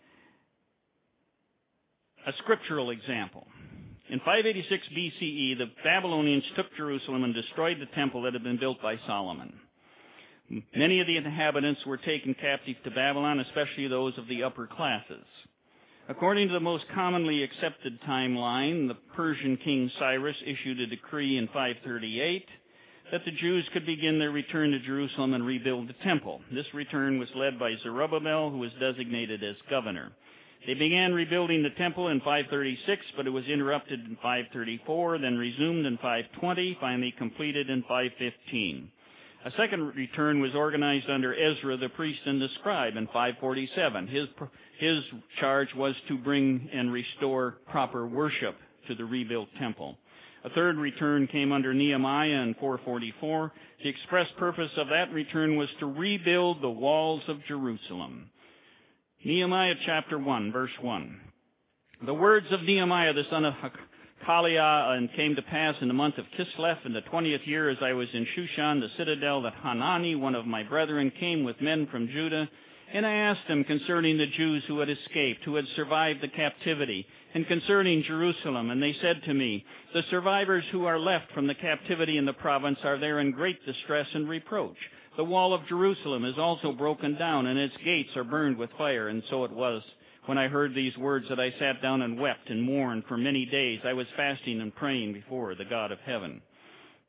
a scriptural example. In five eighty-six B C E, the Babylonians took Jerusalem and destroyed the temple that had been built by Solomon. Many of the inhabitants were taken captive to Babylon, especially those of the upper classes. According to the most commonly accepted timeline, the Persian king Cyrus issued a decree in five thirty-eight that the Jews could begin their return to Jerusalem and rebuild the temple. This return was led by Zerubbabel, who was designated as governor. They began rebuilding the temple in five thirty-six, but it was interrupted in five thirty-four, then resumed in five twenty, finally completed in five fifteen. A second return was organized under Ezra the priest and the scribe in five forty-seven. His, his charge was to bring and restore proper worship to the rebuilt temple. A third return came under Nehemiah in four forty-four. The express purpose of that return was to rebuild the walls of Jerusalem. Nehemiah chapter one, verse one. The words of Nehemiah the son of Hachaliah, and came to pass in the month of Kislev in the twentieth year, as I was in Shushan, the citadel, that Hanani, one of my brethren, came with men from Judah, and I asked him concerning the Jews who had escaped, who had survived the captivity, and concerning Jerusalem. And they said to me, the survivors who are left from the captivity in the province are there in great distress and reproach. The wall of Jerusalem is also broken down, and its gates are burned with fire. And so it was, when I heard these words, that I sat down and wept and mourned for many days. I was fasting and praying before the God of heaven.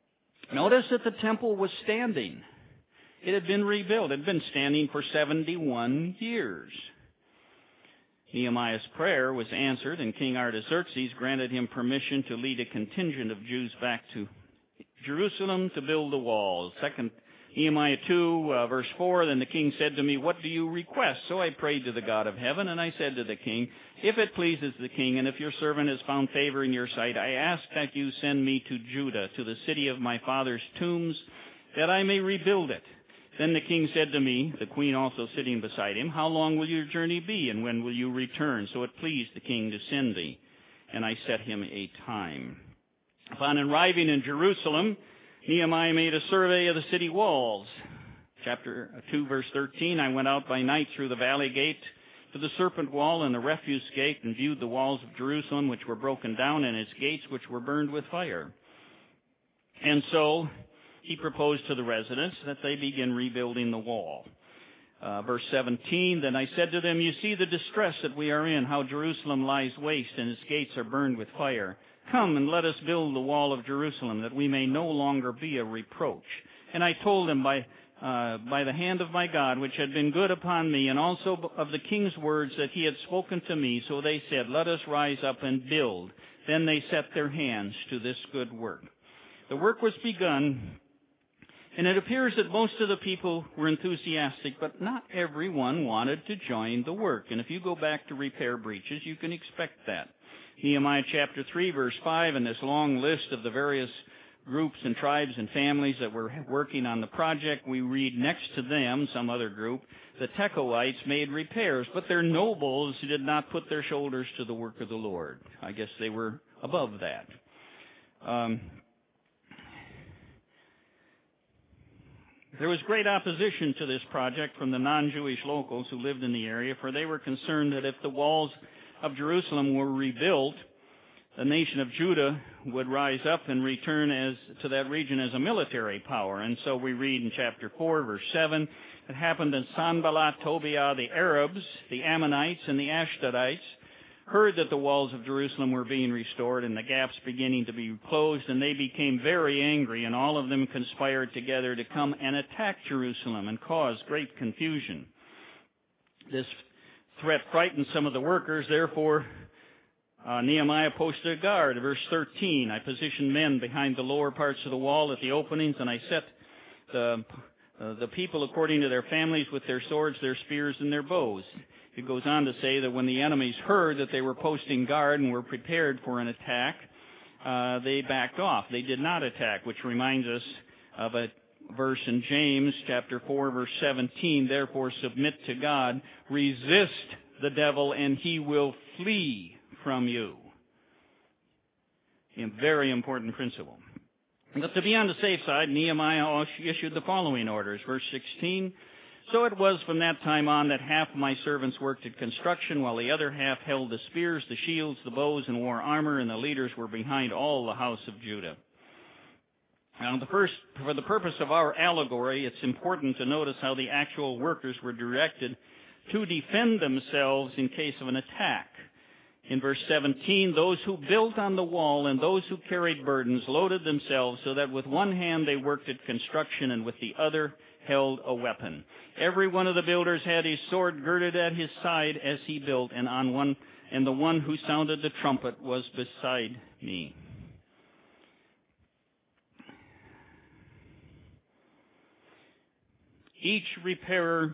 Notice that the temple was standing. It had been rebuilt. It had been standing for seventy-one years. Nehemiah's prayer was answered, and King Artaxerxes granted him permission to lead a contingent of Jews back to Jerusalem to build the walls. Second Nehemiah two, uh, verse four, then the king said to me, what do you request? So I prayed to the God of heaven, and I said to the king, if it pleases the king, and if your servant has found favor in your sight, I ask that you send me to Judah, to the city of my father's tombs, that I may rebuild it. Then the king said to me, the queen also sitting beside him, how long will your journey be, and when will you return? So it pleased the king to send thee, and I set him a time. Upon arriving in Jerusalem, Nehemiah made a survey of the city walls. Chapter two, verse thirteen, I went out by night through the valley gate to the serpent wall and the refuse gate, and viewed the walls of Jerusalem, which were broken down, and its gates, which were burned with fire. And so he proposed to the residents that they begin rebuilding the wall. Uh, verse seventeen, then I said to them, you see the distress that we are in, how Jerusalem lies waste, and its gates are burned with fire. Come and let us build the wall of Jerusalem, that we may no longer be a reproach. And I told them by uh, by the hand of my God, which had been good upon me, and also of the king's words that he had spoken to me. So they said, let us rise up and build. Then they set their hands to this good work. The work was begun, and it appears that most of the people were enthusiastic, but not everyone wanted to join the work. And if you go back to repair breaches, you can expect that. Nehemiah chapter three, verse five, and this long list of the various groups and tribes and families that were working on the project, we read next to them, some other group, the Tekoites made repairs, but their nobles did not put their shoulders to the work of the Lord. I guess they were above that. Um, there was great opposition to this project from the non-Jewish locals who lived in the area, for they were concerned that if the walls of Jerusalem were rebuilt, the nation of Judah would rise up and return as to that region as a military power. And so we read in chapter four, verse seven, it happened that Sanballat, Tobiah, the Arabs, the Ammonites, and the Ashdodites heard that the walls of Jerusalem were being restored and the gaps beginning to be closed, and they became very angry, and all of them conspired together to come and attack Jerusalem and cause great confusion. This threat frightened some of the workers. Therefore, uh, Nehemiah posted a guard. Verse thirteen, I positioned men behind the lower parts of the wall at the openings, and I set the, uh, the people according to their families with their swords, their spears, and their bows. It goes on to say that when the enemies heard that they were posting guard and were prepared for an attack, uh, they backed off. They did not attack, which reminds us of a verse in James chapter four, verse seventeen, therefore submit to God, resist the devil, and he will flee from you. A very important principle. But to be on the safe side, Nehemiah issued the following orders. Verse sixteen, so it was from that time on that half of my servants worked at construction, while the other half held the spears, the shields, the bows, and wore armor, and the leaders were behind all the house of Judah. Now, the first, for the purpose of our allegory, it's important to notice how the actual workers were directed to defend themselves in case of an attack. In verse seventeen, those who built on the wall and those who carried burdens loaded themselves so that with one hand they worked at construction and with the other held a weapon. Every one of the builders had his sword girded at his side as he built, and on one, and the one who sounded the trumpet was beside me. Each repairer,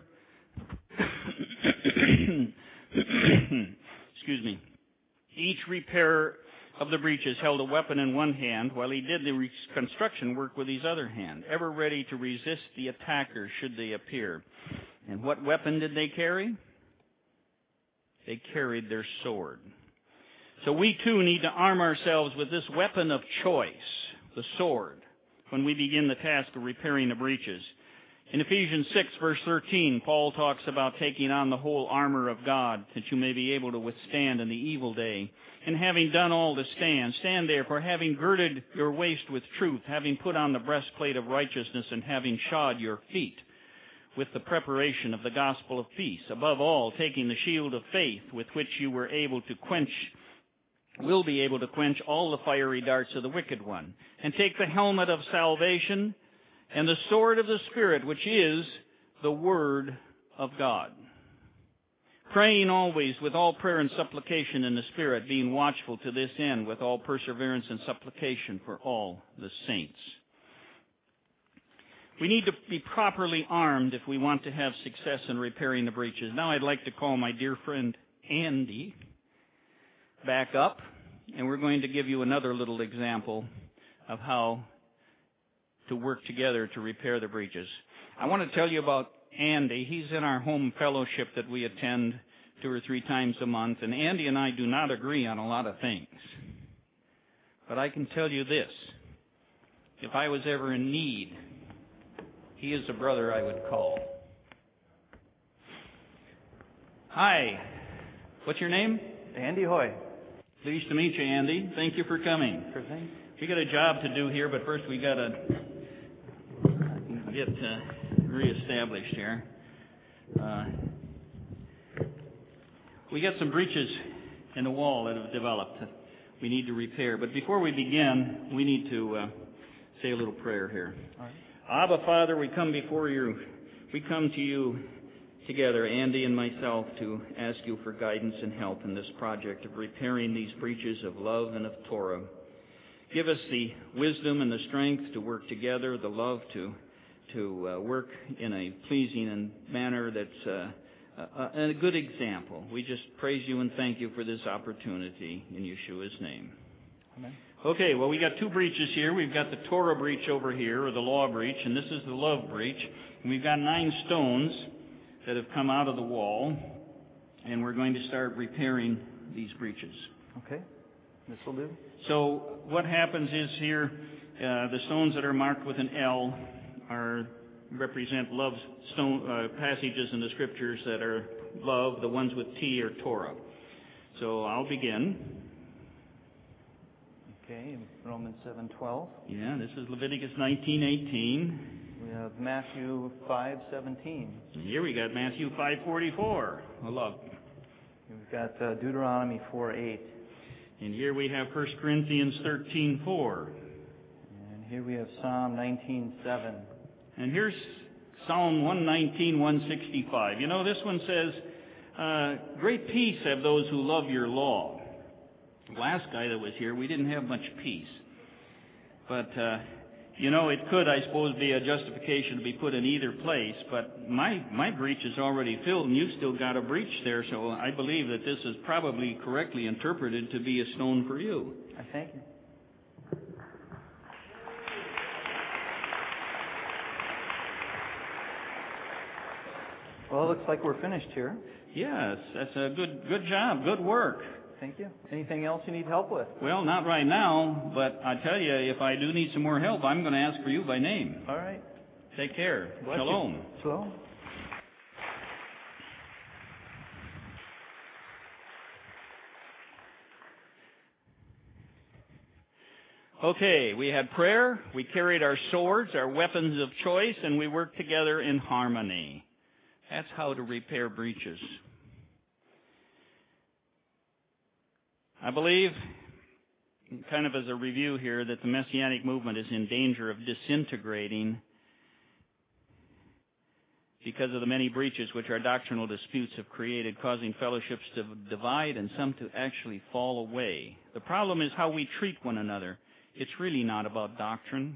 excuse me, each repairer of the breaches held a weapon in one hand while he did the construction work with his other hand, ever ready to resist the attackers should they appear. And what weapon did they carry? They carried their sword. So we too need to arm ourselves with this weapon of choice, the sword, when we begin the task of repairing the breaches. In Ephesians six, verse thirteen, Paul talks about taking on the whole armor of God, that you may be able to withstand in the evil day. And having done all to stand, stand therefore, having girded your waist with truth, having put on the breastplate of righteousness, and having shod your feet with the preparation of the gospel of peace. Above all, taking the shield of faith, with which you were able to quench will be able to quench all the fiery darts of the wicked one, and take the helmet of salvation and the sword of the Spirit, which is the Word of God. Praying always with all prayer and supplication in the Spirit, being watchful to this end with all perseverance and supplication for all the saints. We need to be properly armed if we want to have success in repairing the breaches. Now I'd like to call my dear friend Andy back up, and we're going to give you another little example of how to work together to repair the breaches. I want to tell you about Andy. He's in our home fellowship that we attend two or three times a month, and Andy and I do not agree on a lot of things. But I can tell you this. If I was ever in need, he is a brother I would call. Hi. What's your name? Andy Hoy. Pleased to meet you, Andy. Thank you for coming. Sure thing. We got a job to do here, but first we got to get uh, reestablished here. Uh, we got some breaches in the wall that have developed that we need to repair. But before we begin, we need to uh, say a little prayer here. All right. Abba, Father, we come before you. We come to you together, Andy and myself, to ask you for guidance and help in this project of repairing these breaches of love and of Torah. Give us the wisdom and the strength to work together, the love to to uh, work in a pleasing manner that's uh, a, a good example. We just praise you and thank you for this opportunity in Yeshua's name. Amen. Okay, well, we got two breaches here. We've got the Torah breach over here, or the law breach, and this is the love breach. And we've got nine stones that have come out of the wall, and we're going to start repairing these breaches. Okay, this will do. So what happens is here, uh, the stones that are marked with an L are represent love stone uh, passages in the Scriptures that are love. The ones with T are Torah. So I'll begin. Okay, Romans seven twelve. Yeah, this is Leviticus nineteen eighteen. We have Matthew five seventeen. And here we got Matthew five forty-four. I love. We've got uh, Deuteronomy four eight. And here we have First Corinthians thirteen four. And here we have Psalm nineteen seven. And here's Psalm one nineteen, one sixty-five. You know, this one says, uh, great peace have those who love your law. The last guy that was here, we didn't have much peace. But, uh, you know, it could, I suppose, be a justification to be put in either place. But my, my breach is already filled, and you've still got a breach there. So I believe that this is probably correctly interpreted to be a stone for you. I thank you. Well, it looks like we're finished here. Yes, that's a good good job. Good work. Thank you. Anything else you need help with? Well, not right now, but I tell you, if I do need some more help, I'm going to ask for you by name. All right. Take care. Bless Shalom. you. Shalom. Okay, we had prayer, we carried our swords, our weapons of choice, and we worked together in harmony. That's how to repair breaches. I believe, kind of as a review here, that the Messianic movement is in danger of disintegrating because of the many breaches which our doctrinal disputes have created, causing fellowships to divide and some to actually fall away. The problem is how we treat one another. It's really not about doctrine.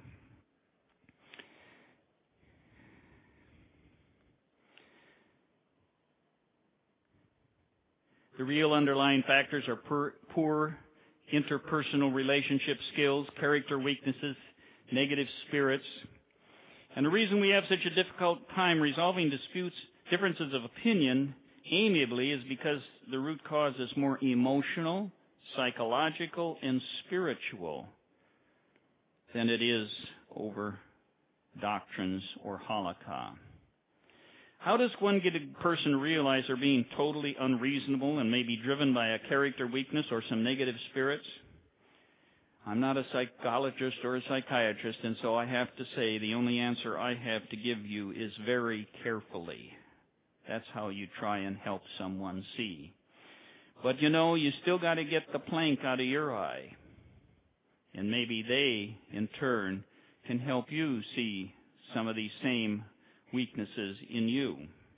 The real underlying factors are poor, poor interpersonal relationship skills, character weaknesses, negative spirits. And the reason we have such a difficult time resolving disputes, differences of opinion, amiably is because the root cause is more emotional, psychological, and spiritual than it is over doctrines or halakha. How does one get a person to realize they're being totally unreasonable and may be driven by a character weakness or some negative spirits? I'm not a psychologist or a psychiatrist, and so I have to say the only answer I have to give you is very carefully. That's how you try and help someone see. But you know, you still got to get the plank out of your eye. And maybe they, in turn, can help you see some of these same weaknesses in you.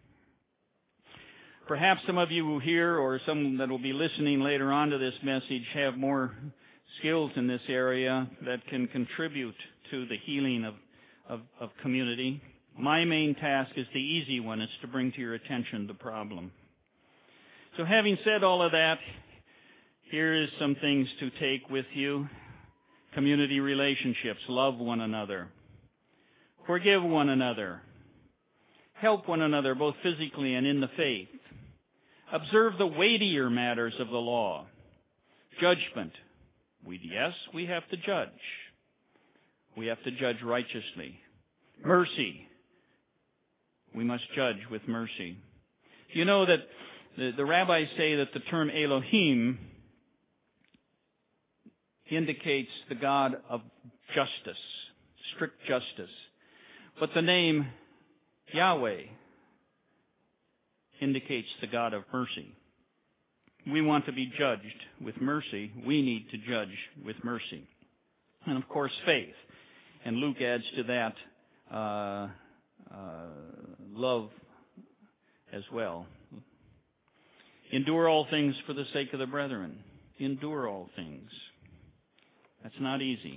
Perhaps some of you here, or some that will be listening later on to this message, have more skills in this area that can contribute to the healing of, of, of community. My main task is the easy one. It's to bring to your attention the problem. So having said all of that, here is some things to take with you. Community relationships. Love one another. Forgive one another. Help one another both physically and in the faith. Observe the weightier matters of the law. Judgment. We, yes, we have to judge. We have to judge righteously. Mercy. We must judge with mercy. You know that the, the rabbis say that the term Elohim indicates the God of justice, strict justice. But the name Yahweh indicates the God of mercy. We want to be judged with mercy. We need to judge with mercy. And of course, faith. And Luke adds to that uh, uh, love as well. Endure all things for the sake of the brethren. Endure all things. That's not easy.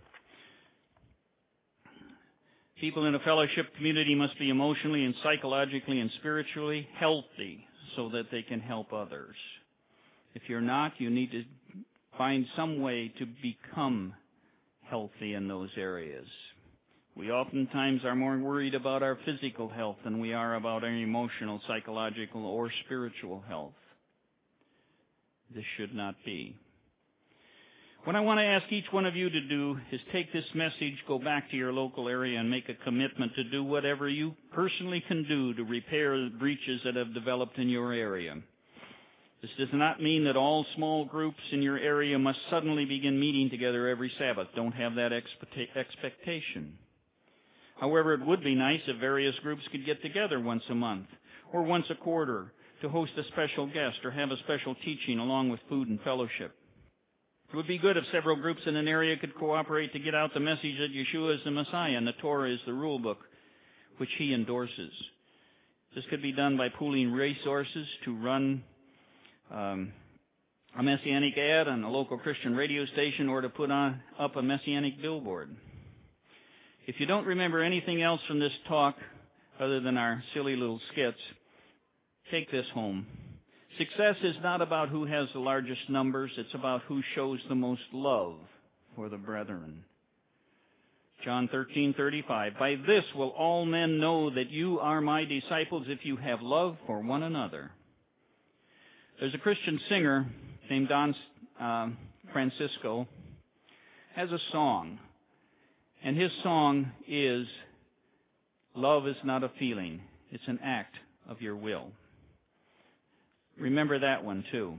People in a fellowship community must be emotionally and psychologically and spiritually healthy so that they can help others. If you're not, you need to find some way to become healthy in those areas. We oftentimes are more worried about our physical health than we are about our emotional, psychological, or spiritual health. This should not be. What I want to ask each one of you to do is take this message, go back to your local area, and make a commitment to do whatever you personally can do to repair the breaches that have developed in your area. This does not mean that all small groups in your area must suddenly begin meeting together every Sabbath. Don't have that expectation. However, it would be nice if various groups could get together once a month or once a quarter to host a special guest or have a special teaching along with food and fellowship. It would be good if several groups in an area could cooperate to get out the message that Yeshua is the Messiah and the Torah is the rule book which he endorses. This could be done by pooling resources to run um, a messianic ad on a local Christian radio station or to put on up a messianic billboard. If you don't remember anything else from this talk other than our silly little skits, take this home. Success is not about who has the largest numbers. It's about who shows the most love for the brethren. John thirteen thirty-five. By this will all men know that you are my disciples if you have love for one another. There's a Christian singer named Don uh, Francisco, has a song. And his song is, love is not a feeling. It's an act of your will. Remember that one too.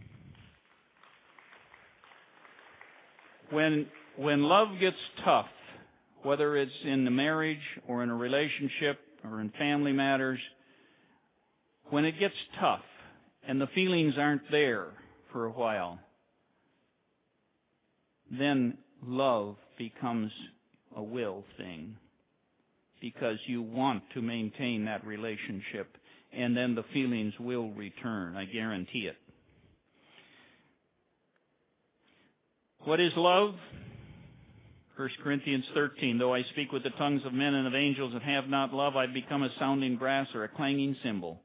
When when love gets tough, whether it's in the marriage or in a relationship or in family matters, when it gets tough and the feelings aren't there for a while, then love becomes a will thing because you want to maintain that relationship. And then the feelings will return. I guarantee it. What is love? First Corinthians thirteen. Though I speak with the tongues of men and of angels and have not love, I become a sounding brass or a clanging cymbal.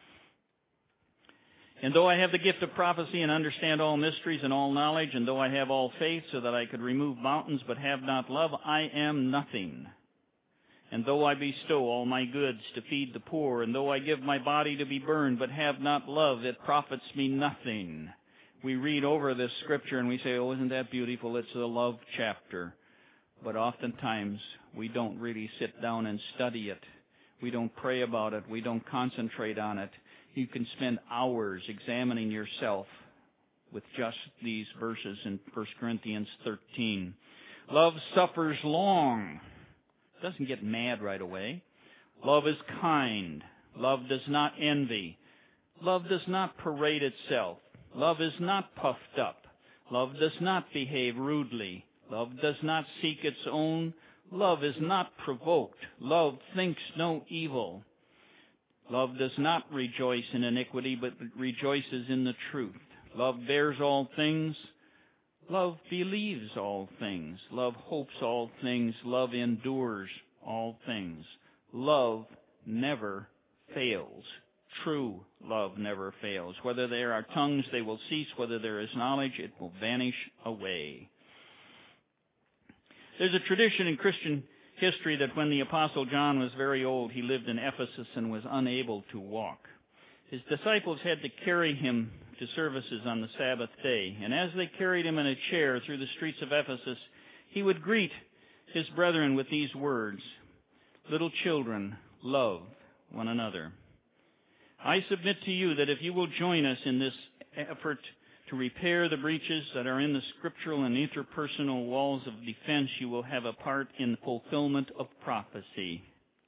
And though I have the gift of prophecy and understand all mysteries and all knowledge, and though I have all faith so that I could remove mountains but have not love, I am nothing. And though I bestow all my goods to feed the poor, and though I give my body to be burned, but have not love, it profits me nothing. We read over this scripture and we say, oh, isn't that beautiful? It's the love chapter. But oftentimes we don't really sit down and study it. We don't pray about it. We don't concentrate on it. You can spend hours examining yourself with just these verses in First Corinthians thirteen. Love suffers long. Doesn't get mad right away. Love is kind. Love does not envy. Love does not parade itself. Love is not puffed up. Love does not behave rudely. Love does not seek its own. Love is not provoked. Love thinks no evil. Love does not rejoice in iniquity, but rejoices in the truth. Love bears all things. Love believes all things. Love hopes all things. Love endures all things. Love never fails. True love never fails. Whether there are tongues, they will cease. Whether there is knowledge, it will vanish away. There's a tradition in Christian history that when the Apostle John was very old, he lived in Ephesus and was unable to walk. His disciples had to carry him to services on the Sabbath day, and as they carried him in a chair through the streets of Ephesus, he would greet his brethren with these words, "Little children, love one another." I submit to you that if you will join us in this effort to repair the breaches that are in the scriptural and interpersonal walls of defense, you will have a part in the fulfillment of prophecy.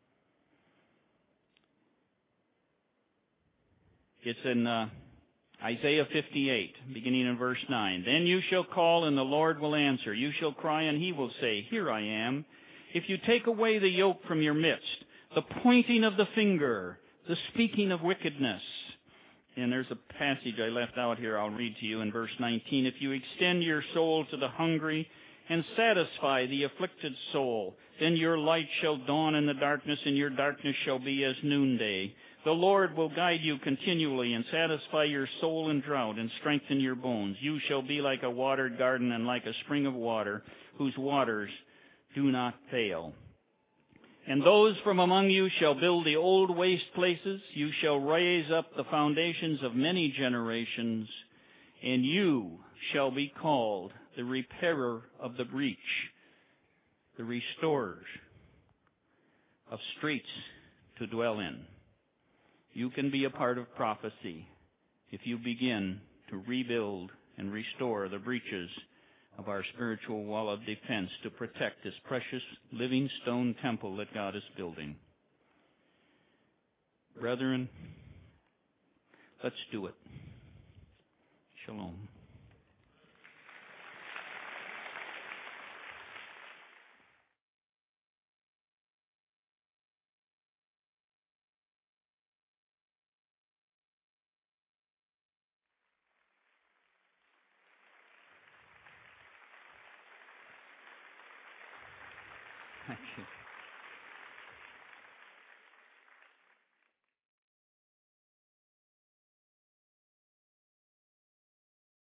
It's in uh, Isaiah fifty-eight, beginning in verse nine. Then you shall call, and the Lord will answer. You shall cry, and he will say, Here I am. If you take away the yoke from your midst, the pointing of the finger, the speaking of wickedness. And there's a passage I left out here I'll read to you in verse nineteen. If you extend your soul to the hungry and satisfy the afflicted soul, then your light shall dawn in the darkness, and your darkness shall be as noonday. The Lord will guide you continually and satisfy your soul in drought and strengthen your bones. You shall be like a watered garden and like a spring of water, whose waters do not fail. And those from among you shall build the old waste places. You shall raise up the foundations of many generations, and you shall be called the repairer of the breach, the restorers of streets to dwell in. You can be a part of prophecy if you begin to rebuild and restore the breaches of our spiritual wall of defense to protect this precious living stone temple that God is building. Brethren, let's do it. Shalom. Thank you.